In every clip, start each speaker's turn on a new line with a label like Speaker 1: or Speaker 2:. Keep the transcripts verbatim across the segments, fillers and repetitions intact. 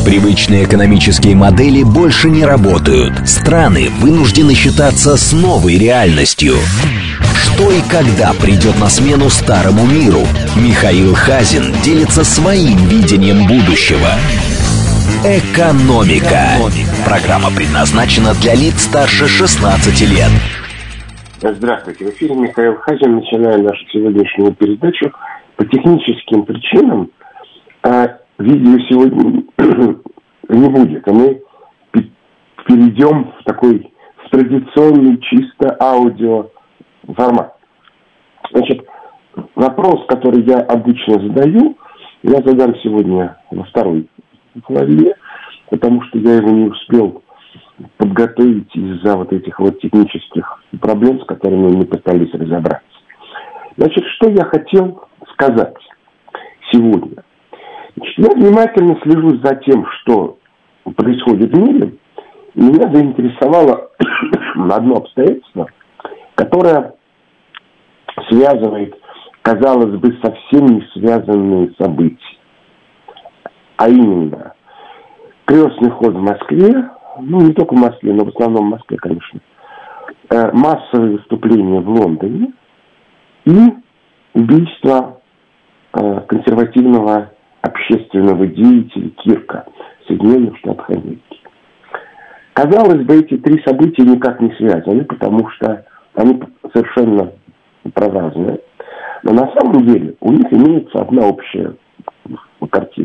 Speaker 1: Привычные экономические модели больше не работают. Страны вынуждены считаться с новой реальностью. Что и когда придет на смену старому миру? Михаил Хазин делится своим видением будущего. Экономика. Программа предназначена для лиц старше шестнадцати лет.
Speaker 2: Здравствуйте, в эфире Михаил Хазин. Начинаем нашу сегодняшнюю передачу. По техническим причинам а, видео сегодня не будет, а мы перейдем в такой в традиционный чисто аудио формат. Значит, вопрос, который я обычно задаю, я задам сегодня во второй главе, потому что я его не успел подготовить из-за вот этих вот технических проблем, с которыми мы пытались разобраться. Значит, что я хотел сказать сегодня? Значит, я внимательно слежу за тем, что происходит в мире. Меня заинтересовало одно обстоятельство, которое связывает, казалось бы, совсем не связанные события. А именно, крестный ход в Москве, ну не только в Москве, но в основном в Москве, конечно, массовые выступления в Лондоне и убийство консервативного общественного деятеля Кирка в Соединенных Штатах Америки. Казалось бы, эти три события никак не связаны, потому что они совершенно разные. Но на самом деле у них имеется одна общая картина.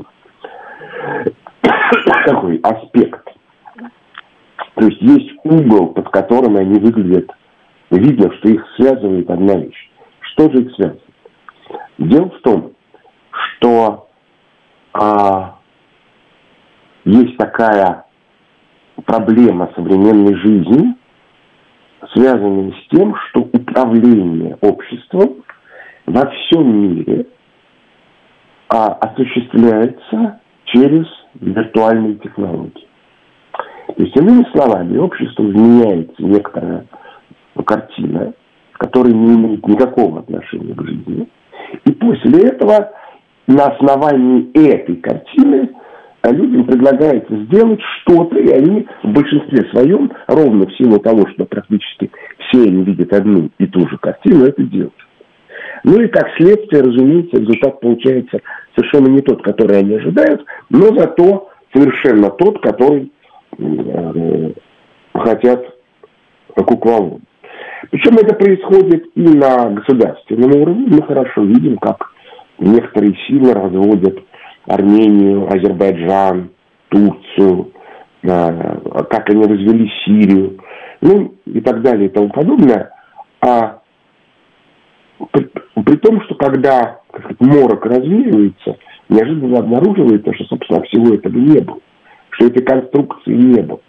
Speaker 2: Такой аспект. То есть есть угол, под которым они выглядят. Видно, что их связывает одна вещь. Что же их связывает? Дело в том, что а, есть такая проблема современной жизни, связанная с тем, что управление обществом во всем мире а, осуществляется через виртуальные технологии. То есть, иными словами, обществу вменяется некоторая картина, которая не имеет никакого отношения к жизни. И после этого на основании этой картины людям предлагается сделать что-то, и они в большинстве своем, ровно в силу того, что практически все они видят одну и ту же картину, это делают. Ну и как следствие, разумеется, результат получается совершенно не тот, который они ожидают, но зато совершенно тот, который э, хотят кукловоду. Причем это происходит и на государственном уровне. Мы хорошо видим, как некоторые силы разводят Армению, Азербайджан, Турцию, э, как они развели Сирию, ну и так далее и тому подобное. А при, при том, что когда как сказать, морок развеивается, неожиданно обнаруживается, что, собственно, всего этого не было, что этой конструкции не было.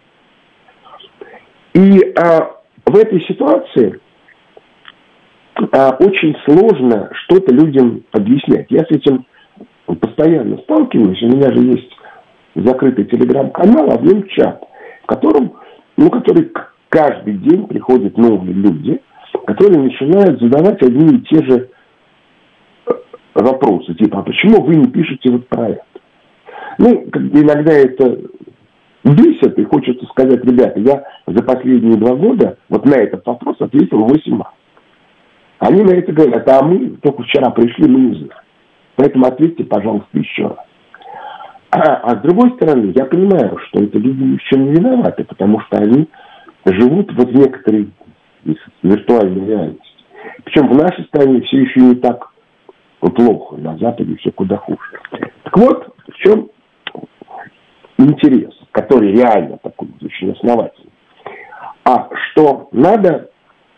Speaker 2: И а, в этой ситуации а, очень сложно что-то людям объяснять. Я с этим постоянно сталкиваюсь. У меня же есть закрытый телеграм-канал, а в нем чат, в котором, ну, который каждый день приходят новые люди, которые начинают задавать одни и те же вопросы. Типа, а почему вы не пишете вот про это? Ну, иногда это бесит, и хочется сказать, ребята, я за последние два года вот на этот вопрос ответил восемь раз. Они на это говорят, а мы только вчера пришли, мы не знаем. Поэтому ответьте, пожалуйста, еще раз. А, а с другой стороны, я понимаю, что это люди ни в чем не виноваты, потому что они живут вот в некоторой виртуальной реальности. Причем в нашей стране все еще не так плохо, на Западе все куда хуже. Так вот, в чем интерес, который реально такой очень основательный. А что надо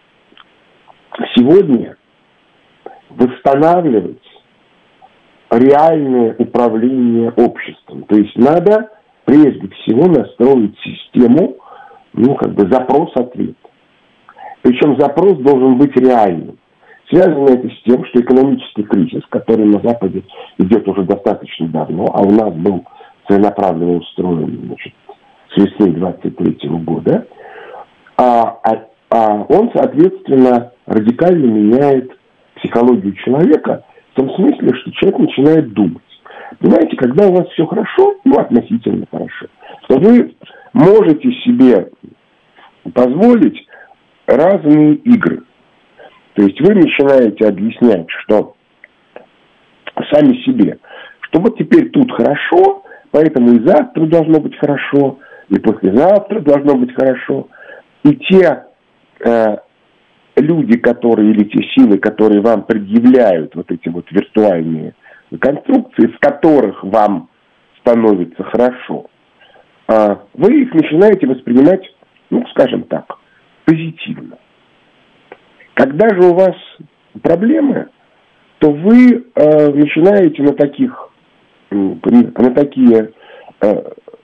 Speaker 2: сегодня восстанавливать реальное управление обществом. То есть надо прежде всего настроить систему, ну, как бы запрос-ответ. Причем запрос должен быть реальным. Связано это с тем, что экономический кризис, который на Западе идет уже достаточно давно, а у нас был целенаправленно устроен, значит, с весны двадцать третьего года, а, а, а он, соответственно, радикально меняет психологию человека в том смысле, что человек начинает думать. Понимаете, когда у вас все хорошо, ну, относительно хорошо, то вы можете себе позволить разные игры. То есть вы начинаете объяснять, что сами себе, что вот теперь тут хорошо, поэтому и завтра должно быть хорошо, и послезавтра должно быть хорошо. И те э, люди, которые, или те силы, которые вам предъявляют вот эти вот виртуальные конструкции, в которых вам становится хорошо, э, вы их начинаете воспринимать, ну, скажем так, позитивно. Когда же у вас проблемы, то вы э, начинаете на таких, на такие э,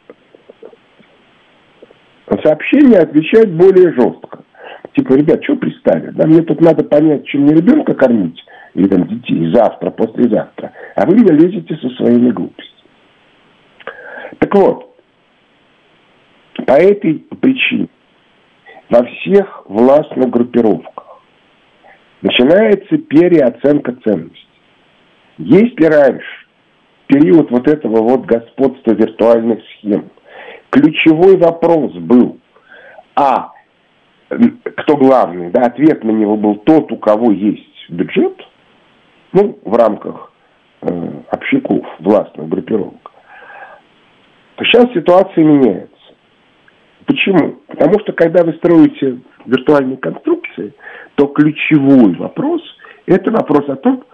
Speaker 2: сообщения отвечать более жестко. Типа, ребят, что пристали? Да, мне тут надо понять, чем мне ребенка кормить, или там детей, завтра, послезавтра. А вы мне лезете со своими глупостями. Так вот, по этой причине во всех властных группировках начинается переоценка ценностей. Если раньше, в период вот этого вот господства виртуальных схем, ключевой вопрос был, а кто главный, да, ответ на него был тот, у кого есть бюджет, ну, в рамках э, общаков, властных группировок, то сейчас ситуация меняется. Почему? Потому что, когда вы строите виртуальные конструкции, то ключевой вопрос – это вопрос о том,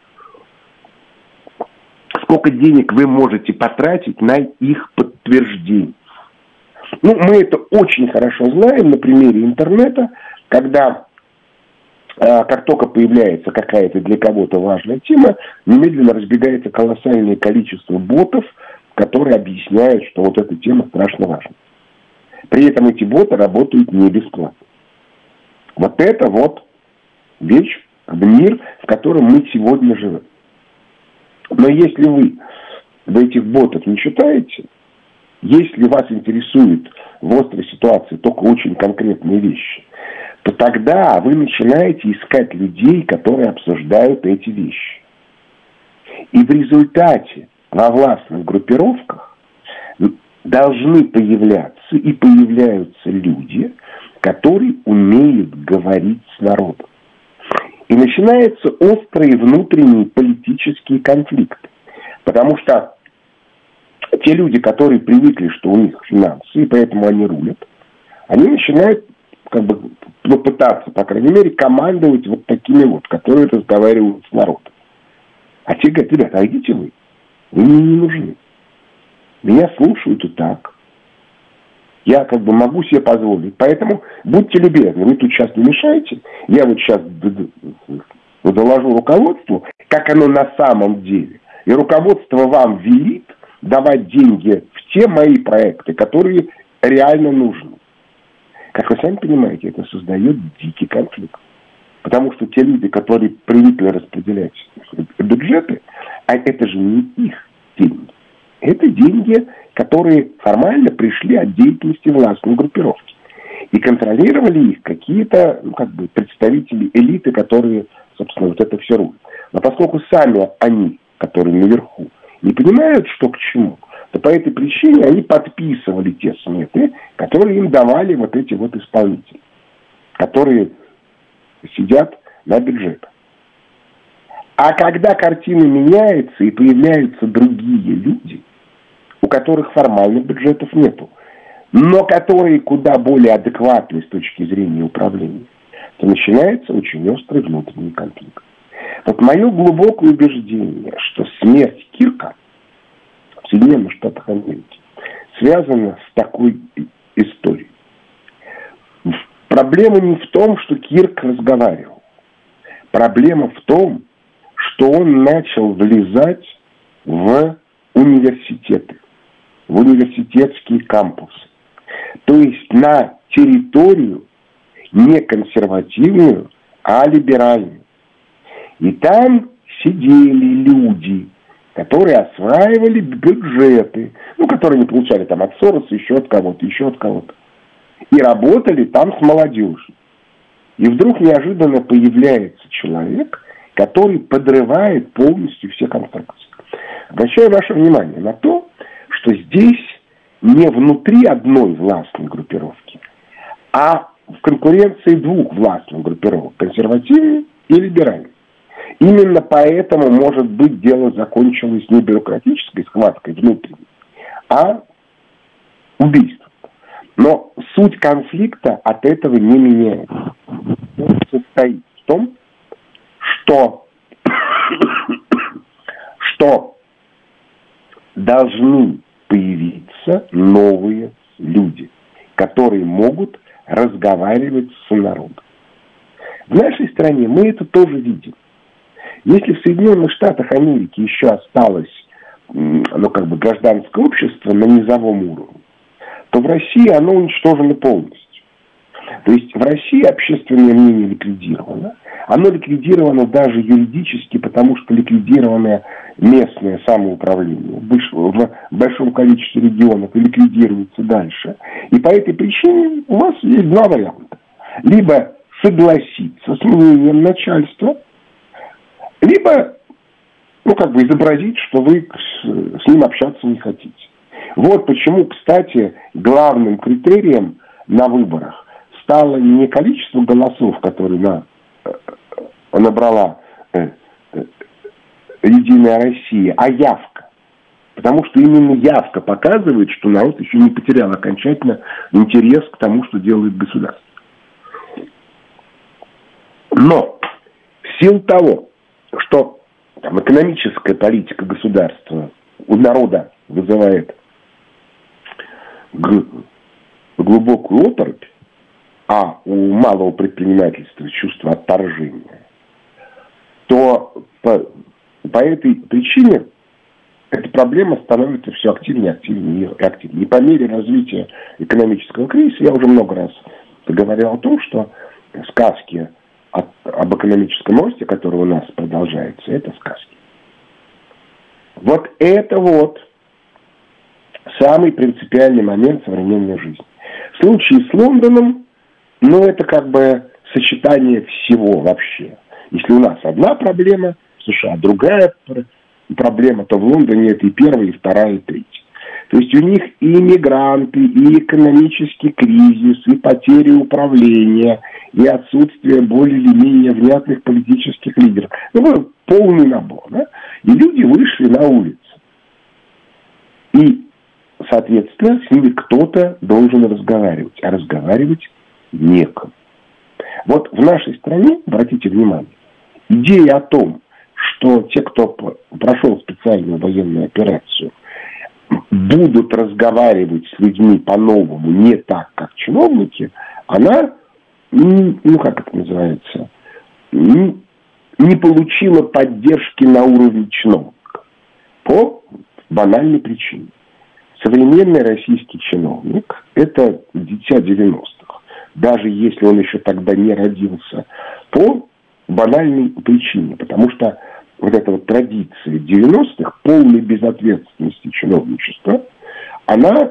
Speaker 2: сколько денег вы можете потратить на их подтверждение. Ну, мы это очень хорошо знаем на примере интернета, когда, э, как только появляется какая-то для кого-то важная тема, немедленно разбегается колоссальное количество ботов, которые объясняют, что вот эта тема страшно важна. При этом эти боты работают не бесплатно. Вот это вот вещь, мир, в котором мы сегодня живем. Но если вы в этих ботах не читаете, если вас интересуют в острой ситуации только очень конкретные вещи, то тогда вы начинаете искать людей, которые обсуждают эти вещи. И в результате во властных группировках должны появляться и появляются люди, которые умеют говорить с народом. И начинаются острые внутренние политические конфликты. Потому что те люди, которые привыкли, что у них финансы, и поэтому они рулят, они начинают как бы попытаться, по крайней мере, командовать вот такими вот, которые разговаривают с народом. А те говорят, ребята, а идите вы. Вы мне не нужны. Меня слушают и так. Я как бы могу себе позволить. Поэтому будьте любезны, вы тут сейчас не мешаете. Я вот сейчас доложу руководству, как оно на самом деле. И руководство вам велит давать деньги в те мои проекты, которые реально нужны. Как вы сами понимаете, это создает дикий конфликт. Потому что те люди, которые привыкли распределять бюджеты, а это же не их деньги. Это деньги, которые формально пришли от деятельности властной группировки. И контролировали их какие-то, ну, как бы, представители элиты, которые, собственно, вот это все рулят. Но поскольку сами они, которые наверху, не понимают, что к чему, то по этой причине они подписывали те сметы, которые им давали вот эти вот исполнители, которые сидят на бюджетах. А когда картина меняется и появляются другие люди, у которых формальных бюджетов нету, но которые куда более адекватны с точки зрения управления, то начинается очень острый внутренний конфликт. Вот мое глубокое убеждение, что смерть Кирка в Соединенных Штатах Америки связана с такой историей. Проблема не в том, что Кирк разговаривал. Проблема в том, что он начал влезать в университеты, в университетские кампусы. То есть на территорию не консервативную, а либеральную. И там сидели люди, которые осваивали бюджеты, ну, которые не получали там от Сороса, еще от кого-то, еще от кого-то. И работали там с молодежью. И вдруг неожиданно появляется человек, который подрывает полностью все конструкции. Обращаю ваше внимание на то, что здесь не внутри одной властной группировки, а в конкуренции двух властных группировок, консервативной и либеральной. Именно поэтому, может быть, дело закончилось не бюрократической схваткой внутренней, а убийством. Но суть конфликта от этого не меняется. Он состоит в том, что, что должны появиться новые люди, которые могут разговаривать с народом. В нашей стране мы это тоже видим. Если в Соединенных Штатах Америки еще осталось, ну, как бы гражданское общество на низовом уровне, то в России оно уничтожено полностью. То есть в России общественное мнение ликвидировано. Оно ликвидировано даже юридически, потому что ликвидировано местное самоуправление в большом количестве регионов и ликвидируется дальше. И по этой причине у вас есть два варианта. Либо согласиться с мнением начальства, либо, ну, как бы изобразить, что вы с, с ним общаться не хотите. Вот почему, кстати, главным критерием на выборах стало не количество голосов, которые на, набрала э, э, Единая Россия, а явка. Потому что именно явка показывает, что народ еще не потерял окончательно интерес к тому, что делает государство. Но в силу того, что там, экономическая политика государства у народа вызывает глубокую оторопь, а у малого предпринимательства чувство отторжения, то по, по этой причине эта проблема становится все активнее, активнее и активнее. И по мере развития экономического кризиса, я уже много раз говорил о том, что сказки от, об экономическом росте, который у нас продолжается, это сказки. Вот это вот самый принципиальный момент современной жизни. В случае с Лондоном, ну, это как бы сочетание всего вообще. Если у нас одна проблема, в США другая проблема, то в Лондоне это и первая, и вторая, и третья. То есть у них и мигранты, и экономический кризис, и потеря управления, и отсутствие более или менее внятных политических лидеров. Ну, полный набор, да? И люди вышли на улицу. И, соответственно, с ними кто-то должен разговаривать. А разговаривать некому. Вот в нашей стране, обратите внимание, идея о том, что те, кто прошел специальную военную операцию, будут разговаривать с людьми по-новому, не так, как чиновники, она, ну, как это называется, не получила поддержки на уровне чиновника. По банальной причине. Современный российский чиновник – это дитя девяностых. Даже если он еще тогда не родился, по банальной причине. Потому что вот эта вот традиция девяностых, полной безответственности чиновничества, она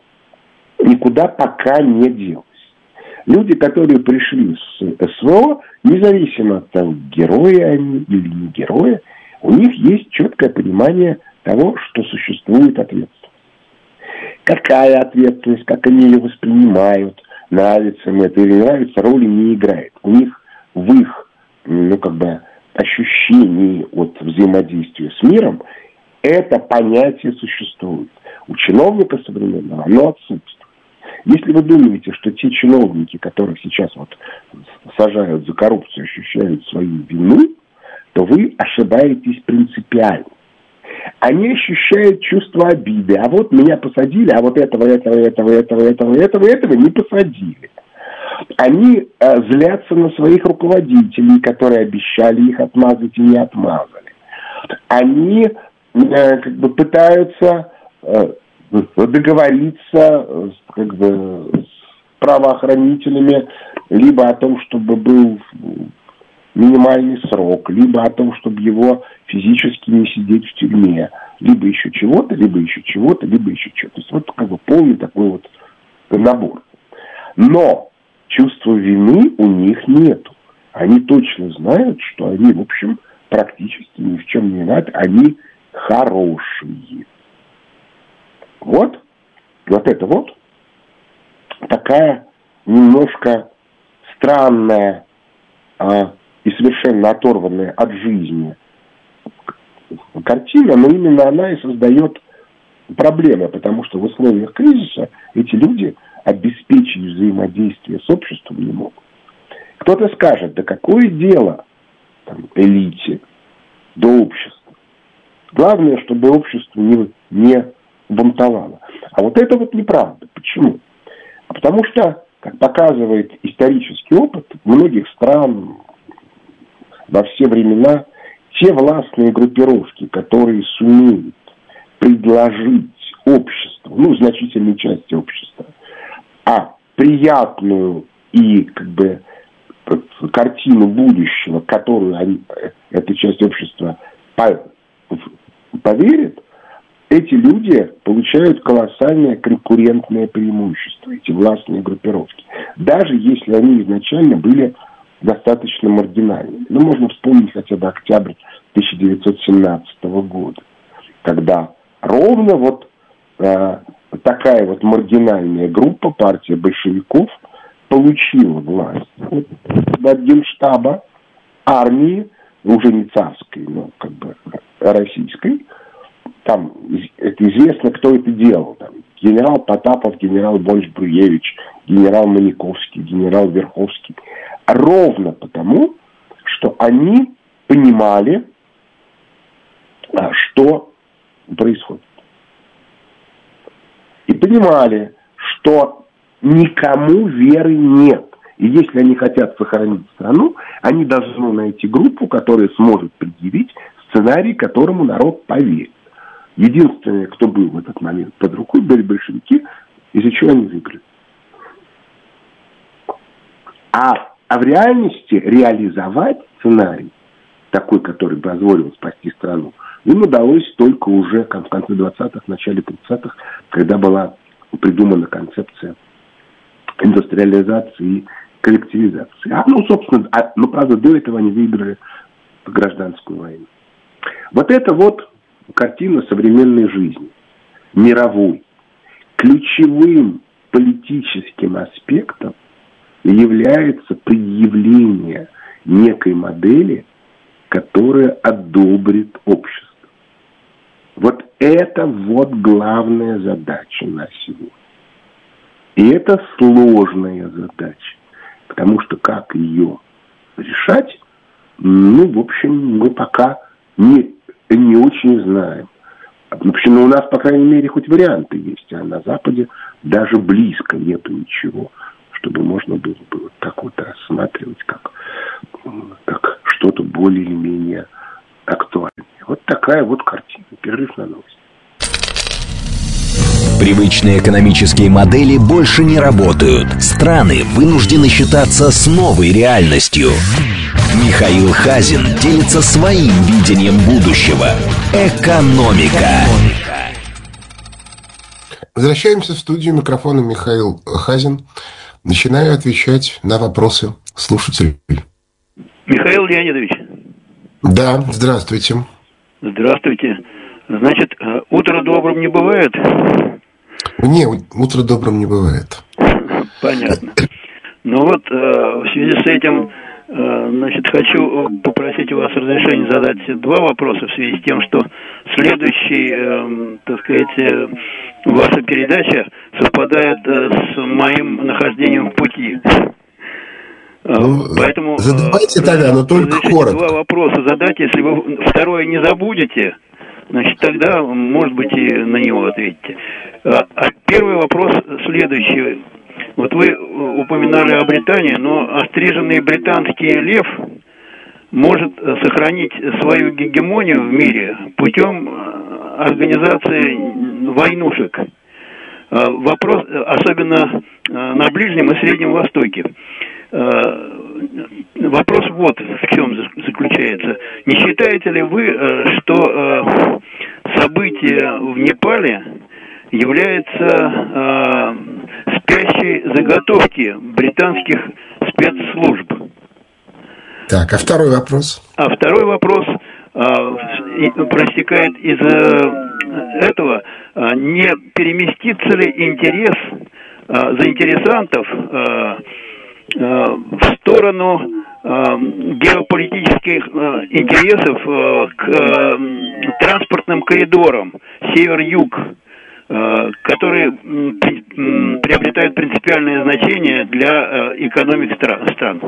Speaker 2: никуда пока не делась. Люди, которые пришли с СВО, независимо от того, герои они или не герои, у них есть четкое понимание того, что существует ответственность. Какая ответственность, как они ее воспринимают, нравится им это или не нравится, роли не играет. У них в их, ну, как бы, ощущении от взаимодействия с миром это понятие существует. У чиновника современного оно отсутствует. Если вы думаете, что те чиновники, которых сейчас вот сажают за коррупцию, ощущают свою вину, то вы ошибаетесь принципиально. Они ощущают чувство обиды. А вот меня посадили, а вот этого, этого, этого, этого, этого, этого, этого не посадили. Они э, злятся на своих руководителей, которые обещали их отмазать и не отмазали. Они э, как бы пытаются э, договориться э, как бы, с правоохранителями либо о том, чтобы был минимальный срок, либо о том, чтобы его физически не сидеть в тюрьме, либо еще чего-то, либо еще чего-то, либо еще чего-то. То есть вот как бы полный такой вот набор. Но чувства вины у них нету. Они точно знают, что они, в общем, практически ни в чем не виноваты. Они хорошие. Вот, вот это вот такая немножко странная а, и совершенно оторванная от жизни картина, но именно она и создает проблемы, потому что в условиях кризиса эти люди обеспечить взаимодействие с обществом не могут. Кто-то скажет, да какое дело там, элите до общества. Glавное, чтобы общество не, не бунтовало. А вот это вот неправда. Почему? А потому что, как показывает исторический опыт многих стран во все времена, те властные группировки, которые сумеют предложить обществу, ну, значительной части общества, а приятную и как бы картину будущего, которую они, эта часть общества поверит, эти люди получают колоссальное конкурентное преимущество, эти властные группировки. Даже если они изначально были достаточно маргинальными. Ну, можно вспомнить хотя бы октябрь тысяча девятьсот семнадцатого года, когда ровно вот э, такая вот маргинальная группа, партия большевиков, получила власть вот, от Генштаба, армии, уже не царской, но как бы российской. Там это известно, кто это делал. Там, генерал Потапов, генерал Бонч-Бруевич, генерал Маниковский, генерал Верховский. Ровно потому, что они понимали, что происходит. И понимали, что никому веры нет. И если они хотят сохранить страну, они должны найти группу, которая сможет предъявить сценарий, которому народ поверит. Единственное, кто был в этот момент под рукой, были большевики, из-за чего они выиграли. А, а в реальности реализовать сценарий, такой, который позволил спасти страну, им удалось только уже в конце двадцатых, в начале тридцатых, когда была придумана концепция индустриализации и коллективизации. А, ну, собственно, а, ну, правда, до этого они выиграли гражданскую войну. Вот это вот картина современной жизни, мировой. Ключевым политическим аспектом является предъявление некой модели, которая одобрит общество. Вот это вот главная задача на сегодня. И это сложная задача, потому что как ее решать, ну, в общем, мы пока не, не очень знаем. В общем, ну, у нас, по крайней мере, хоть варианты есть, а на Западе даже близко нету ничего, чтобы можно было бы вот так вот рассматривать, как, как что-то более или менее актуальное. Вот такая вот картина. Перерыв на новости.
Speaker 1: Привычные экономические модели больше не работают. Страны вынуждены считаться с новой реальностью. Михаил Хазин делится своим видением будущего. Экономика.
Speaker 3: Возвращаемся в студию. Микрофона Михаил Хазин. Начинаю отвечать на вопросы слушателей.
Speaker 4: Михаил Леонидович.
Speaker 3: Да, здравствуйте.
Speaker 4: Здравствуйте. Значит, утро добрым не бывает?
Speaker 3: Не, утро добрым не бывает.
Speaker 4: Понятно. Ну вот, в связи с этим, значит, хочу попросить у вас разрешения задать два вопроса в связи с тем, что следующий, так сказать, ваша передача совпадает с моим нахождением в пути.
Speaker 3: Ну,
Speaker 4: поэтому
Speaker 3: задавайте тогда, но только коротко.
Speaker 4: Два вопроса задать, если вы второе не забудете, значит, тогда, может быть, и на него ответите. А первый вопрос следующий. Вот вы упоминали о Британии, но остриженный британский лев может сохранить свою гегемонию в мире путем организации войнушек. Вопрос, особенно на Ближнем и Среднем Востоке. Вопрос вот в чем заключается. Не считаете ли вы, что события в Непале являются спящей заготовки британских спецслужб?
Speaker 3: Так, а второй вопрос?
Speaker 4: А второй вопрос. проистекает из этого, не переместится ли интерес заинтересантов в сторону геополитических интересов к транспортным коридорам север-юг, которые приобретают принципиальное значение для экономик стран.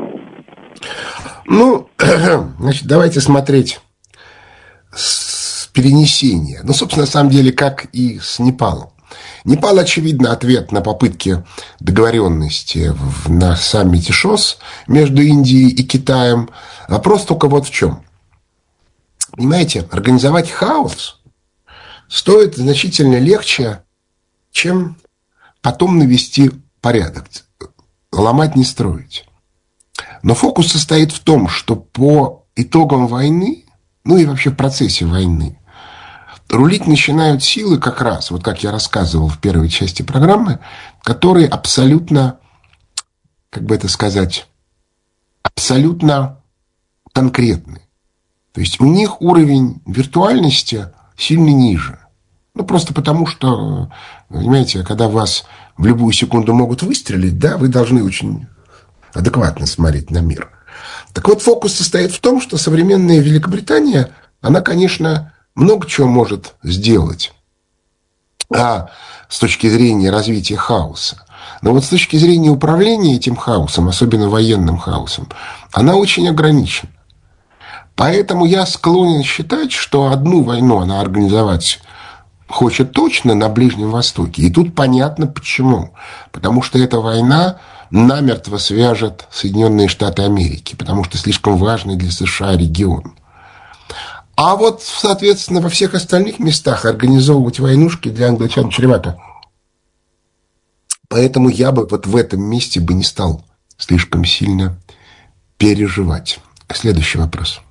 Speaker 3: Ну, значит, давайте смотреть с перенесения. Ну, собственно, на самом деле, как и с Непалом. Непал, очевидно, ответ на попытки договоренности на саммите ШОС между Индией и Китаем. Вопрос только вот в чем. Понимаете, организовать хаос стоит значительно легче, чем потом навести порядок. Ломать, не строить. Но фокус состоит в том, что по итогам войны, ну и вообще в процессе войны, рулить начинают силы как раз, вот как я рассказывал в первой части программы, которые абсолютно, как бы это сказать, абсолютно конкретны. То есть у них уровень виртуальности сильно ниже. Ну, просто потому что, понимаете, когда вас в любую секунду могут выстрелить, да, вы должны очень адекватно смотреть на мир. Так вот, фокус состоит в том, что современная Великобритания, она, конечно, много чего может сделать а, с точки зрения развития хаоса. Но вот с точки зрения управления этим хаосом, особенно военным хаосом, она очень ограничена. Поэтому я склонен считать, что одну войну она организовать хочет точно на Ближнем Востоке. И тут понятно почему. Потому что эта война намертво свяжет Соединенные Штаты Америки, потому что слишком важный для США регион. А вот, соответственно, во всех остальных местах организовывать войнушки для англичан чревато. Поэтому я бы вот в этом месте бы не стал слишком сильно переживать. Следующий вопрос.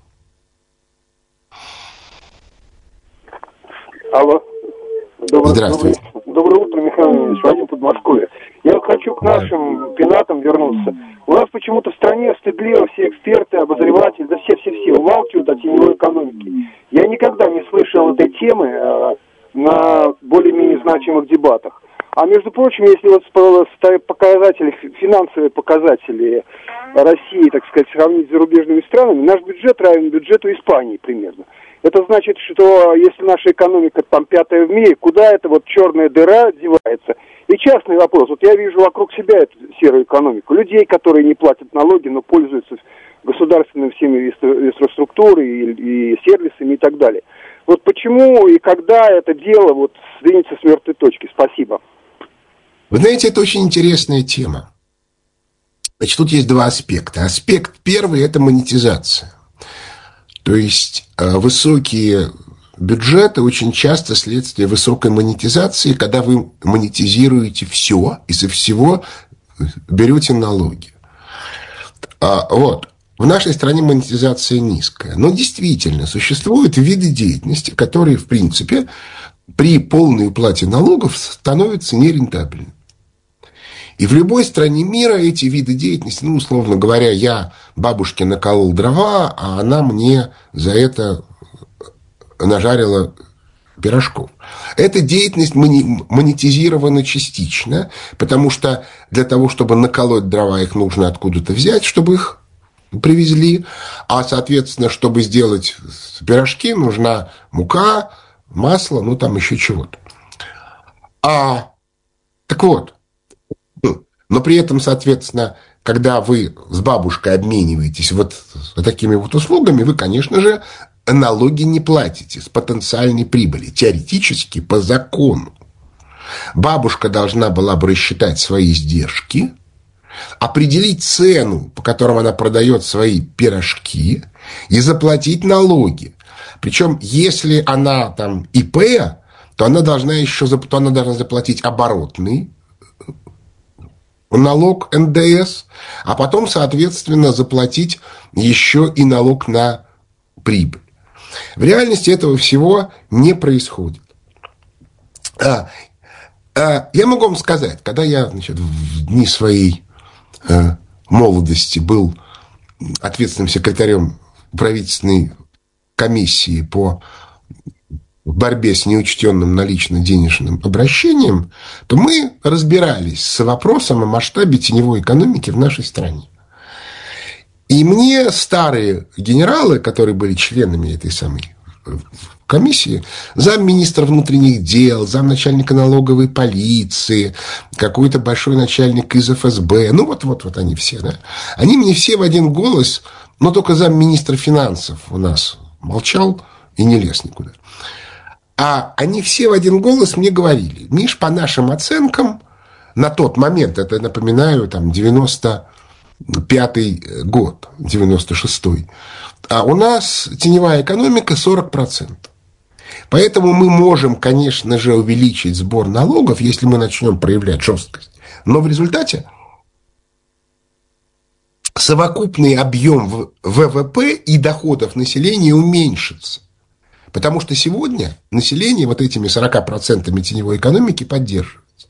Speaker 5: Алло. Доброе,
Speaker 3: Здравствуйте.
Speaker 5: Доброе, доброе утро, Михаил Ильич, Вадим, Подмосковье. Я хочу к нашим пенатам вернуться. У нас почему-то в стране стыдливо все эксперты, обозреватели, да все-все-все умалчивают о теневой экономике. Я никогда не слышал этой темы э, на более-менее значимых дебатах. А между прочим, если вот показатели, финансовые показатели России, так сказать, сравнить с зарубежными странами, наш бюджет равен бюджету Испании примерно. Это значит, что если наша экономика там пятая в мире, куда эта вот черная дыра девается? И частный вопрос. Вот я вижу вокруг себя эту серую экономику. Людей, которые не платят налоги, но пользуются государственными всеми инфраструктурой и, и сервисами и так далее. Вот почему и когда это дело вот сдвинется с мертвой точки? Спасибо.
Speaker 3: Вы знаете, это очень интересная тема. Значит, тут есть два аспекта. Аспект первый – это монетизация. То есть высокие бюджеты очень часто следствие высокой монетизации, когда вы монетизируете все и со всего берете налоги. Вот. В нашей стране монетизация низкая. Но действительно существуют виды деятельности, которые, в принципе, при полной уплате налогов становятся нерентабельными. И в любой стране мира эти виды деятельности, ну, условно говоря, я бабушке наколол дрова, а она мне за это нажарила пирожков. Эта деятельность монетизирована частично, потому что для того, чтобы наколоть дрова, их нужно откуда-то взять, чтобы их привезли, а, соответственно, чтобы сделать пирожки, нужна мука, масло, ну, там еще чего-то. А, так вот, но при этом, соответственно, когда вы с бабушкой обмениваетесь вот такими вот услугами, вы, конечно же, налоги не платите с потенциальной прибыли. Теоретически, по закону. Бабушка должна была бы рассчитать свои издержки, определить цену, по которой она продает свои пирожки, и заплатить налоги. Причем, если она там ИП, то она должна еще то она должна заплатить оборотный налог эн дэ эс, а потом, соответственно, заплатить еще и налог на прибыль. В реальности этого всего не происходит. А, а, я могу вам сказать, когда я, значит, в дни своей а, молодости был ответственным секретарем правительственной комиссии по борьбе с неучтенным налично-денежным обращением, то мы разбирались с вопросом о масштабе теневой экономики в нашей стране. И мне старые генералы, которые были членами этой самой комиссии, замминистра внутренних дел, замначальника налоговой полиции, какой-то большой начальник из эф эс бэ, ну вот-вот вот они все, да, они мне все в один голос, но только замминистра финансов у нас молчал и не лез никуда. А они все в один голос мне говорили: Миш, по нашим оценкам, на тот момент, это, напоминаю, там, девяносто пятый год, девяносто шестой, а у нас теневая экономика сорок процентов. Поэтому мы можем, конечно же, увеличить сбор налогов, если мы начнем проявлять жесткость. Но в результате совокупный объем вэ вэ пэ и доходов населения уменьшится. Потому что сегодня население вот этими сорока процентами теневой экономики поддерживается.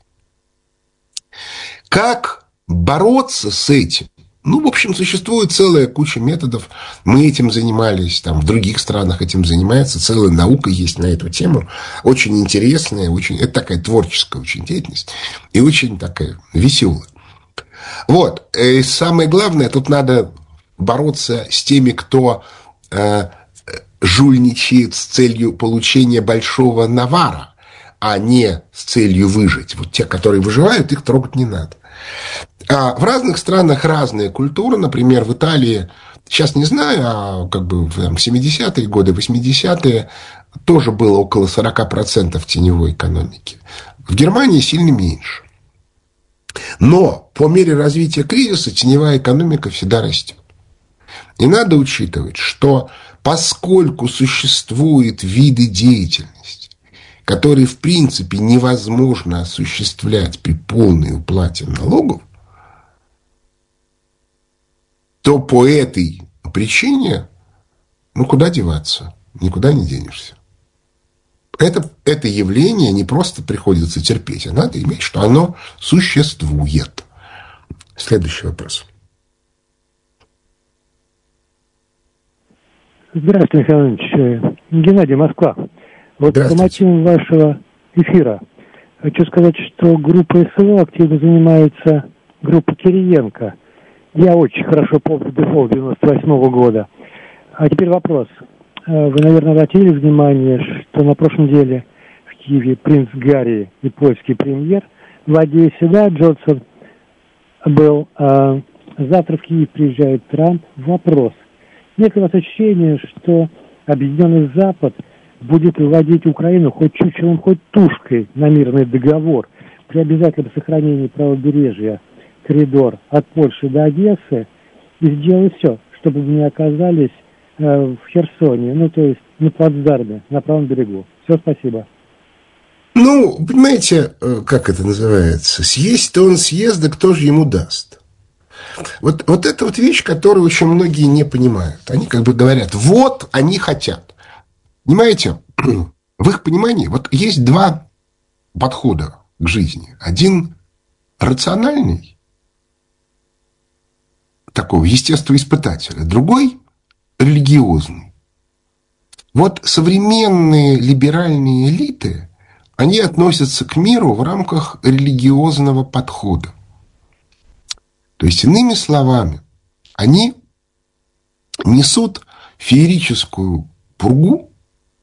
Speaker 3: Как бороться с этим? Ну, в общем, существует целая куча методов. Мы этим занимались, там, в других странах этим занимается. Целая наука есть на эту тему. Очень интересная, очень, это такая творческая очень деятельность. И очень такая веселая. Вот. И самое главное, тут надо бороться с теми, кто э, жульничает с целью получения большого навара, а не с целью выжить. Вот те, которые выживают, их трогать не надо. А в разных странах разная культура. Например, в Италии, сейчас не знаю, а как бы в семидесятые годы, восьмидесятые тоже было около сорока процентов теневой экономики. В Германии сильно меньше. Но по мере развития кризиса теневая экономика всегда растет. И надо учитывать, что поскольку существуют виды деятельности, которые в принципе невозможно осуществлять при полной уплате налогов, то по этой причине, ну, куда деваться? Никуда не денешься. Это, это явление не просто приходится терпеть, а надо иметь, что оно существует. Следующий вопрос.
Speaker 6: Здравствуйте, Михаил Иванович. Геннадий, Москва. Вот по мотивам вашего эфира хочу сказать, что группа СВО активно занимается группа Кириенко. Я очень хорошо помню дефолт девяносто восьмого года. А теперь вопрос. Вы, наверное, обратили внимание, что на прошлой неделе в Киеве принц Гарри и польский премьер Владимир Седа Джонсон был. А завтра в Киев приезжает Трамп. Вопрос. Нет ли у вас ощущения, что Объединенный Запад будет выводить Украину хоть чучелом, хоть тушкой на мирный договор при обязательном сохранении правобережья, коридор от Польши до Одессы, и сделать все, чтобы мы не оказались э, в Херсоне, ну, то есть на плацдарме, на правом берегу. Все, спасибо.
Speaker 3: Ну, понимаете, как это называется? Съесть-то он съест, да кто же ему даст? Вот, вот это вот вещь, которую очень многие не понимают. Они как бы говорят, вот они хотят. Понимаете, в их понимании вот есть два подхода к жизни. Один рациональный, такого естествоиспытателя, другой религиозный. Вот современные либеральные элиты, они относятся к миру в рамках религиозного подхода. То есть, иными словами, они несут феерическую пургу,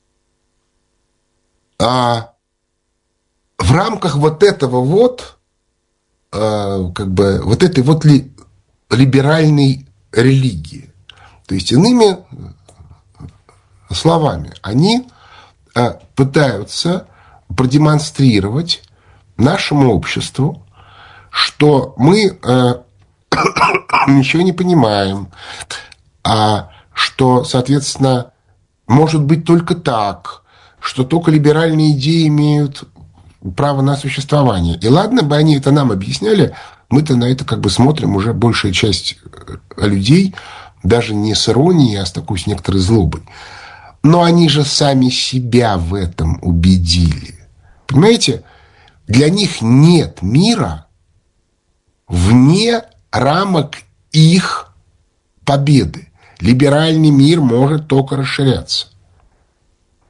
Speaker 3: а в рамках вот этого вот, как бы, вот этой вот ли, либеральной религии. То есть, иными словами, они пытаются продемонстрировать нашему обществу, что мы ничего не понимаем, а что, соответственно, может быть только так, что только либеральные идеи имеют право на существование. И ладно бы они это нам объясняли, мы-то на это как бы смотрим уже большая часть людей, даже не с иронией, а с такой с некоторой злобой. Но они же сами себя в этом убедили. Понимаете, для них нет мира вне рамок их победы. Либеральный мир может только расширяться.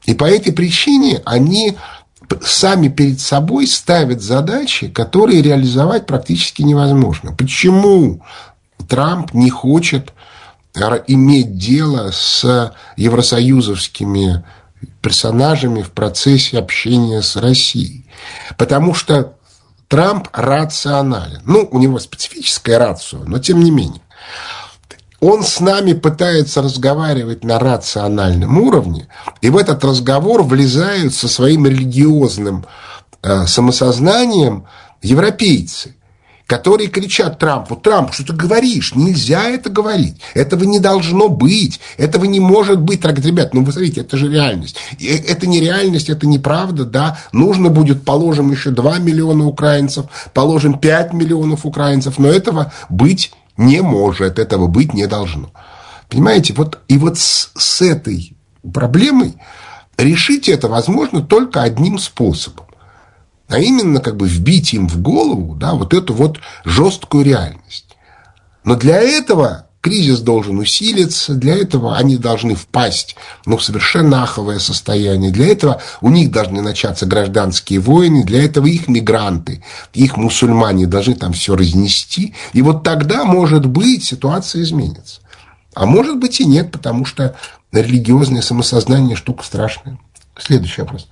Speaker 3: И по этой причине они сами перед собой ставят задачи, которые реализовать практически невозможно. Почему Трамп не хочет иметь дело с евросоюзовскими персонажами в процессе общения с Россией? Потому что Трамп рационален. Ну, у него специфическая рацио, но тем не менее. Он с нами пытается разговаривать на рациональном уровне, и в этот разговор влезают со своим религиозным э, самосознанием европейцы, которые кричат Трампу: Трамп, что ты говоришь? Нельзя это говорить. Этого не должно быть. Этого не может быть. Так, ребят, ну вы смотрите, это же реальность. Это не реальность, это неправда, да. Нужно будет, положим еще два миллиона украинцев, положим пять миллионов украинцев, но этого быть не может, этого быть не должно. Понимаете, вот и вот с, с этой проблемой решить это возможно только одним способом. А именно, как бы вбить им в голову, да, вот эту вот жесткую реальность. Но для этого кризис должен усилиться, для этого они должны впасть, ну, в совершенно аховое состояние. Для этого у них должны начаться гражданские войны, для этого их мигранты, их мусульмане должны там все разнести. И вот тогда, может быть, ситуация изменится. А может быть и нет, потому что религиозное самосознание штука страшная. Следующий вопрос.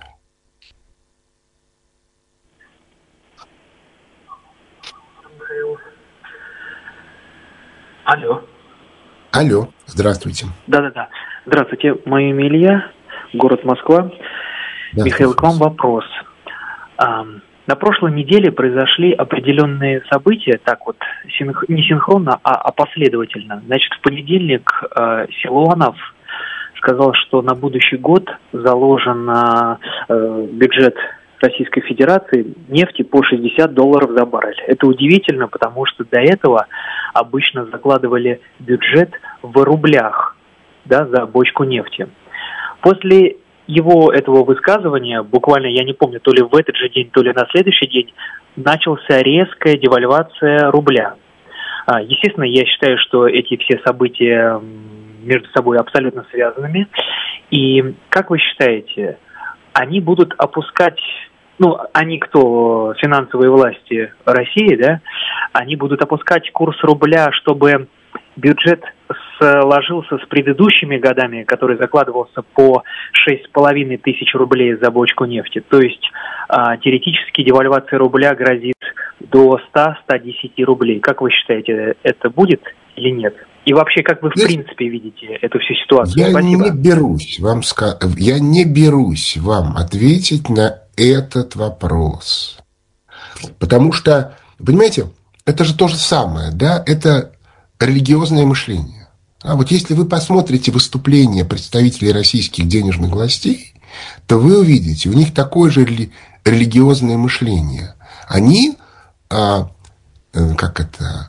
Speaker 7: Алло.
Speaker 3: Алло, здравствуйте.
Speaker 7: Да-да-да. Здравствуйте, мое имя Илья, город Москва. Да, Михаил, к вам вопрос. А, на прошлой неделе произошли определенные события, так вот, синх... не синхронно, а, а последовательно. Значит, в понедельник э, Силуанов сказал, что на будущий год заложен э, бюджет Российской Федерации нефти по шестьдесят долларов за баррель. Это удивительно, потому что до этого обычно закладывали бюджет в рублях, да, за бочку нефти. После его этого высказывания, буквально, я не помню, то ли в этот же день, то ли на следующий день, начался резкая девальвация рубля. Естественно, я считаю, что эти все события между собой абсолютно связанными. И как вы считаете, они будут опускать, ну, они кто, финансовые власти России, да, они будут опускать курс рубля, чтобы бюджет сложился с предыдущими годами, который закладывался по шесть с половиной тысяч рублей за бочку нефти. То есть а, теоретически девальвация рубля грозит до ста — ста десяти рублей. Как вы считаете, это будет или нет? И вообще, как вы в я, принципе видите эту всю ситуацию?
Speaker 3: Я
Speaker 7: Спасибо.
Speaker 3: не берусь вам ска... я не берусь вам ответить на этот вопрос. Потому что, понимаете, это же то же самое, да, это религиозное мышление. А вот если вы посмотрите выступления представителей российских денежных властей, то вы увидите, у них такое же рели... религиозное мышление. Они, а, как это...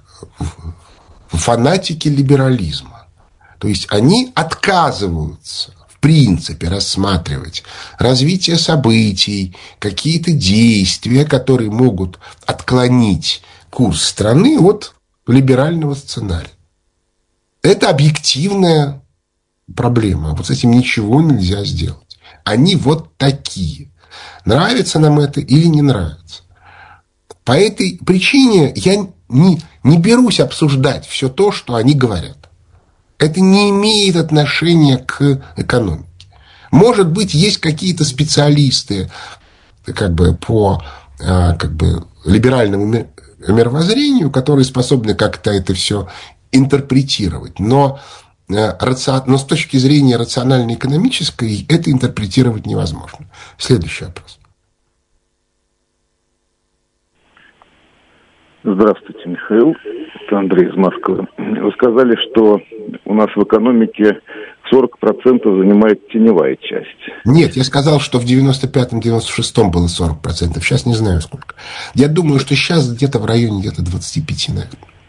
Speaker 3: фанатики либерализма. То есть они отказываются, в принципе, рассматривать развитие событий, какие-то действия, которые могут отклонить курс страны от либерального сценария. Это объективная проблема. Вот с этим ничего нельзя сделать. Они вот такие. Нравится нам это или не нравится. По этой причине я не, не берусь обсуждать все то, что они говорят. Это не имеет отношения к экономике. Может быть, есть какие-то специалисты как бы, по как бы, либеральному мировоззрению, которые способны как-то это все интерпретировать. Но, но с точки зрения рационально-экономической это интерпретировать невозможно. Следующий вопрос.
Speaker 8: Здравствуйте, Михаил. Это Андрей из Москвы. Вы сказали, что у нас в экономике сорок процентов занимает теневая часть.
Speaker 3: Нет, я сказал, что в девяносто пятом — девяносто шестом было сорок процентов. Сейчас не знаю сколько. Я думаю, что сейчас где-то в районе где-то двадцать пять, наверное.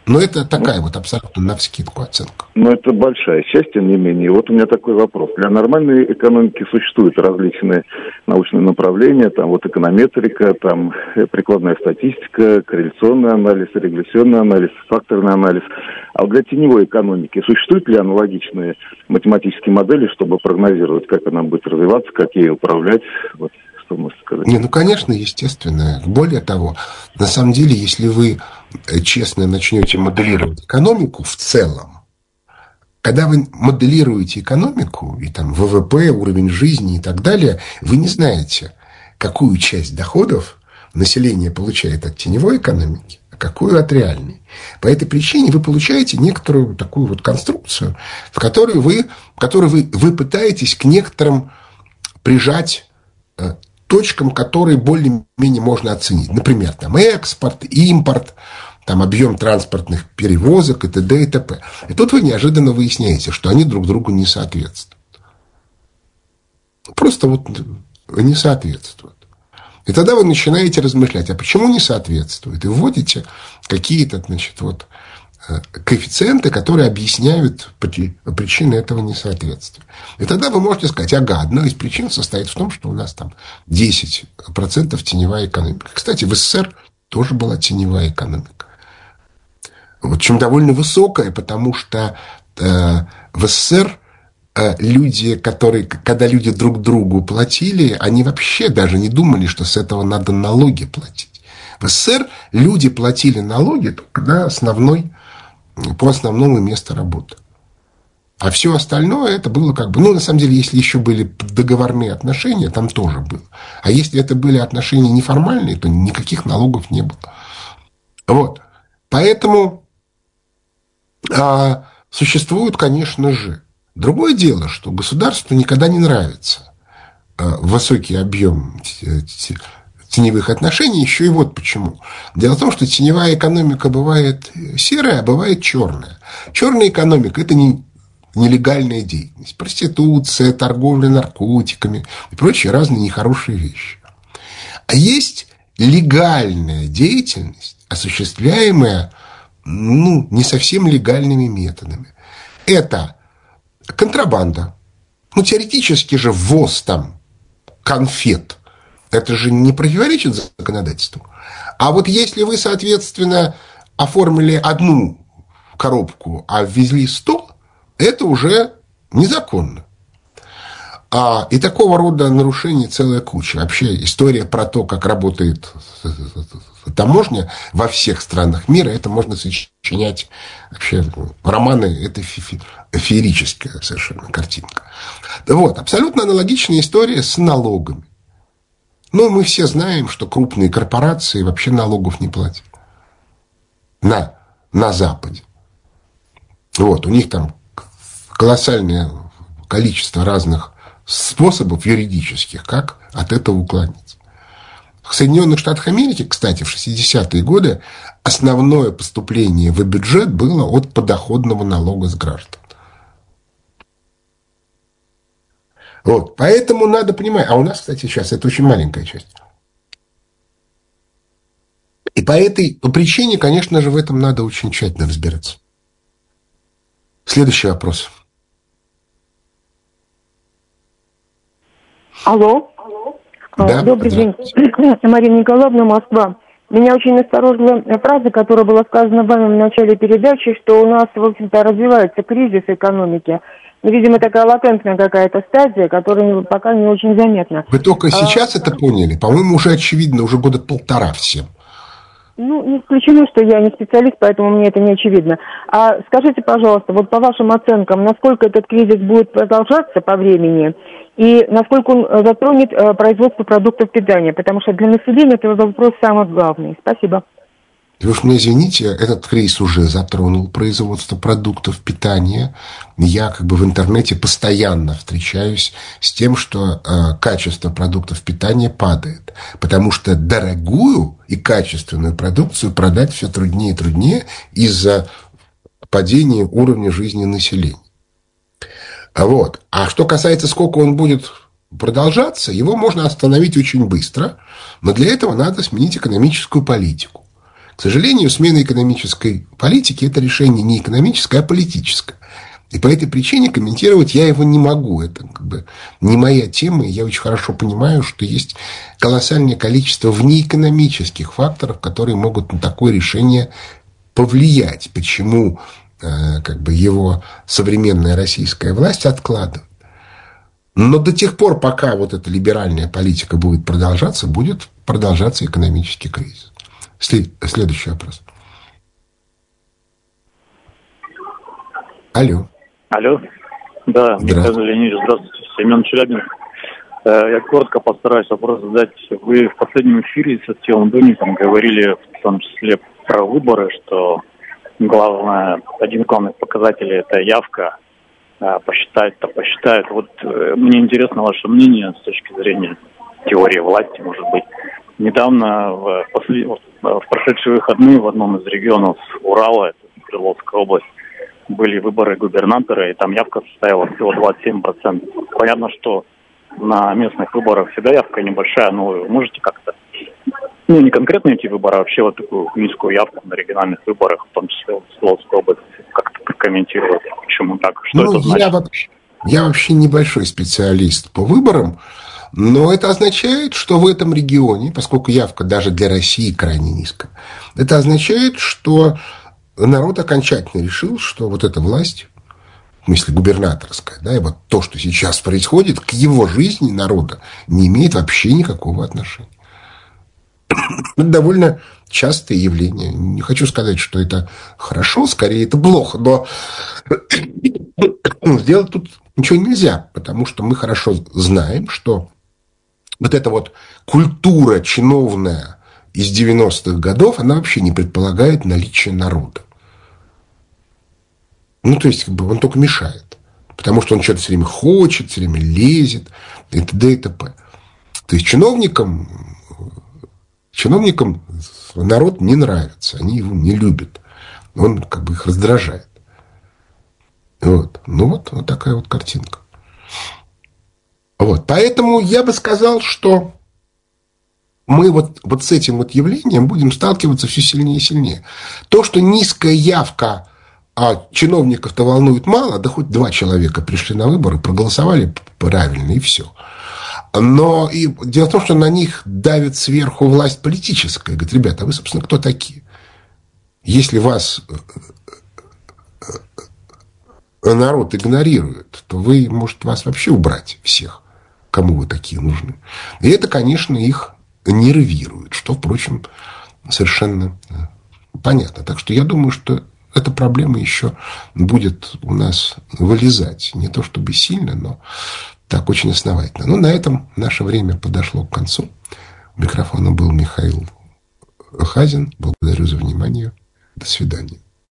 Speaker 3: Но это такая вот абсолютно навскидку оценка.
Speaker 8: Но это большая часть, тем не менее. Вот у меня такой вопрос. Для нормальной экономики существуют различные научные направления, там вот эконометрика, там прикладная статистика, корреляционный анализ, регрессионный анализ, факторный анализ. А вот для теневой экономики существуют ли аналогичные математические модели, чтобы прогнозировать, как она будет развиваться, как ей управлять? Вот.
Speaker 3: Не, ну, конечно, естественно. Более того, на самом деле, если вы честно начнете моделировать экономику в целом, когда вы моделируете экономику, и там ВВП, уровень жизни и так далее, вы не знаете, какую часть доходов население получает от теневой экономики, а какую от реальной. По этой причине вы получаете некоторую такую вот конструкцию, в которой вы, в которой вы, вы пытаетесь к некоторым прижать точкам, которые более-менее можно оценить. Например, там экспорт, импорт, там объем транспортных перевозок и т.д. и т.п. И тут вы неожиданно выясняете, что они друг другу не соответствуют. Просто вот не соответствуют. И тогда вы начинаете размышлять, а почему не соответствует? И вводите какие-то, значит, вот коэффициенты, которые объясняют причины этого несоответствия. И тогда вы можете сказать, ага, одна из причин состоит в том, что у нас там десять процентов теневая экономика. Кстати, в СССР тоже была теневая экономика. Вот, чем довольно высокая, потому что э, в СССР э, люди, которые, когда люди друг другу платили, они вообще даже не думали, что с этого надо налоги платить. В СССР люди платили налоги только на основной по основному месту работы. А все остальное это было как бы... Ну, на самом деле, если еще были договорные отношения, там тоже было. А если это были отношения неформальные, то никаких налогов не было. Вот. Поэтому а, существует, конечно же. Другое дело, что государству никогда не нравится а, высокий объем теневых отношений, еще и вот почему. Дело в том, что теневая экономика бывает серая, а бывает черная. Черная экономика – это не нелегальная деятельность, проституция, торговля наркотиками и прочие разные нехорошие вещи. А есть легальная деятельность, осуществляемая ну, не совсем легальными методами. Это контрабанда. Ну, теоретически же ввоз там конфет. Это же не противоречит законодательству. А вот если вы, соответственно, оформили одну коробку, а ввезли сто, это уже незаконно. А, и такого рода нарушений целая куча. Вообще история про то, как работает таможня во всех странах мира, это можно сочинять вообще романы, это феерическая совершенно картинка. Вот, абсолютно аналогичная история с налогами. Но мы все знаем, что крупные корпорации вообще налогов не платят. На, на Западе. Вот, у них там колоссальное количество разных способов юридических, как от этого уклониться. В Соединенных Штатах Америки, кстати, в шестидесятые годы основное поступление в бюджет было от подоходного налога с граждан. Вот, поэтому надо понимать, а у нас, кстати, сейчас это очень маленькая часть. И по этой по причине, конечно же, в этом надо очень тщательно разбираться. Следующий вопрос.
Speaker 9: Алло.
Speaker 3: Да,
Speaker 9: добрый день. Марина Николаевна, Москва. Меня очень насторожила фраза, которая была сказана вами в начале передачи, что у нас, в общем-то, развивается кризис экономики. Ну, видимо, такая латентная какая-то стадия, которая пока не очень заметна.
Speaker 3: Вы только сейчас а... это поняли? По-моему, уже очевидно, уже года полтора всем.
Speaker 9: Ну, не исключено, что я не специалист, поэтому мне это не очевидно. А скажите, пожалуйста, вот по вашим оценкам, насколько этот кризис будет продолжаться по времени и насколько он затронет производство продуктов питания? Потому что для населения это вопрос самый главный. Спасибо.
Speaker 3: Вы уж меня извините, этот кризис уже затронул производство продуктов питания. Я как бы в интернете постоянно встречаюсь с тем, что э, качество продуктов питания падает. Потому что дорогую и качественную продукцию продать все труднее и труднее из-за падения уровня жизни населения. Вот. А что касается, сколько он будет продолжаться, его можно остановить очень быстро. Но для этого надо сменить экономическую политику. К сожалению, смена экономической политики – это решение не экономическое, а политическое. И по этой причине комментировать я его не могу. Это как бы не моя тема. И я очень хорошо понимаю, что есть колоссальное количество внеэкономических факторов, которые могут на такое решение повлиять. Почему э, как бы его современная российская власть откладывает. Но до тех пор, пока вот эта либеральная политика будет продолжаться, будет продолжаться экономический кризис. След... Следующий вопрос. Алло.
Speaker 10: Алло. Да, Михаил Леонидович, здравствуйте. Семен Челябинск. Я коротко постараюсь вопрос задать. Вы в последнем эфире с Артемом Донником говорили в том числе про выборы, что главное, один из главных показателей – это явка. Посчитать-то посчитают. Вот мне интересно ваше мнение с точки зрения теории власти, может быть. Недавно, в, после, в прошедшие выходные в одном из регионов Урала, это Свердловская область, были выборы губернатора, и там явка составила всего двадцать семь процентов. Понятно, что на местных выборах всегда явка небольшая, но вы можете как-то, ну, не конкретно эти выборы, а вообще вот такую низкую явку на региональных выборах, в том числе в Свердловской области, как-то прокомментировать, почему так, что ну, это значит?
Speaker 3: Я вообще, я вообще небольшой специалист по выборам, но это означает, что в этом регионе, поскольку явка даже для России крайне низкая, это означает, что народ окончательно решил, что вот эта власть, в смысле губернаторская, да, и вот то, что сейчас происходит, к его жизни народа не имеет вообще никакого отношения. Это довольно частое явление. Не хочу сказать, что это хорошо, скорее это плохо, но сделать тут ничего нельзя, потому что мы хорошо знаем, что вот эта вот культура чиновная из девяностых годов, она вообще не предполагает наличие народа. Ну, то есть, как бы он только мешает. Потому что он что-то все время хочет, все время лезет, и т.д. и т.п. То есть, чиновникам, чиновникам народ не нравится, они его не любят. Он как бы их раздражает. Вот. Ну, вот, вот такая вот картинка. Вот. Поэтому я бы сказал, что мы вот, вот с этим вот явлением будем сталкиваться все сильнее и сильнее. То, что низкая явка, а чиновников-то волнует мало, да хоть два человека пришли на выборы, проголосовали правильно, и все. Но и дело в том, что на них давит сверху власть политическая. Говорит, ребята, а вы, собственно, кто такие? Если вас народ игнорирует, то вы, может, вас вообще убрать всех, кому вы такие нужны. И это, конечно, их нервирует, что, впрочем, совершенно понятно. Так что я думаю, что эта проблема еще будет у нас вылезать. Не то чтобы сильно, но так очень основательно. Ну, на этом наше время подошло к концу. У микрофона был Михаил Хазин. Благодарю за внимание. До свидания.